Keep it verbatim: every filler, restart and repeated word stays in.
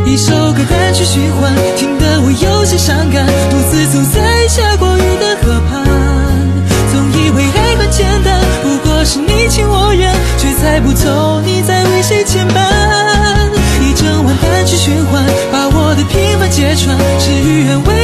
一首歌单曲循环，听得我有些伤感，独自走在下过雨的河畔。总以为爱很简单，不过是你情我愿，却猜不透你在为谁牵绊。一整晚单曲循环，把我的平凡揭穿，事与愿违